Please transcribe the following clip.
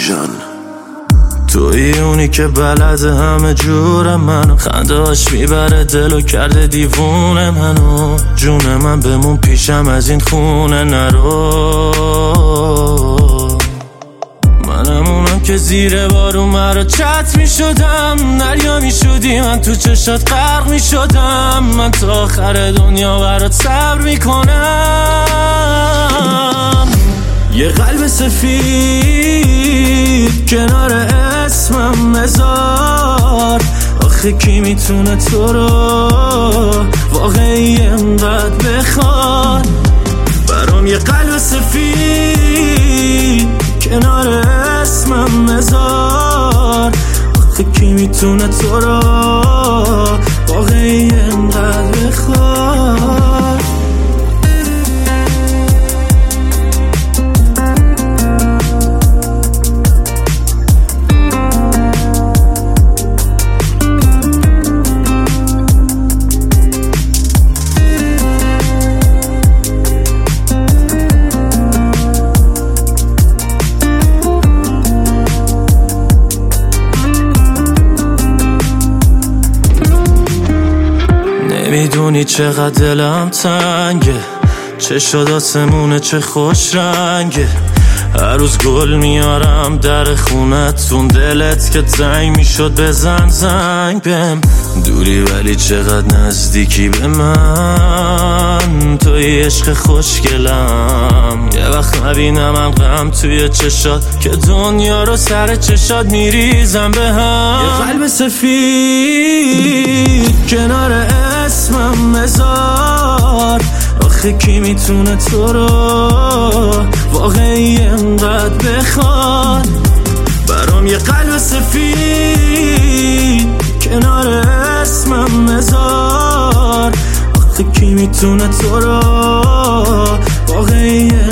جان. توی اونی که بلده همه جور منو، خندهاش میبره دلو کرده دیوونه منو. جون من بمون پیشم از این خونه نرو. منم اونم که زیر بارون مرا چت میشدم، دریا میشدی من تو چشات غرق میشدم. من تا آخر دنیا برات صبر میکنم. یه قلب سفید کنار اسمم مزار، آخه کی میتونه تو رو واقعی انقدر بخواد. برام یه قلب سفید کنار اسمم مزار، آخه کی میتونه تو رو واقعی انقدر بخواد. میدونی چقدر دلم تنگه، چه شد آسمونه چه خوش رنگه. هر روز گل میارم در خونتون، دلت که تنگ میشد بزن زنگ بهم. دوری ولی چقدر نزدیکی به من، توی عشق خوشگلم. یه وقت نبینم غم توی چشات، که دنیا رو سر چشات میریزم به هم. یه قلب سفید کنار اسمم مزار، آخه کی میتونه تو رو واقعی انقدر بخواد. برام یه قلب سفید کنار اسمم مزار، آخه کی میتونه تو رو واقعی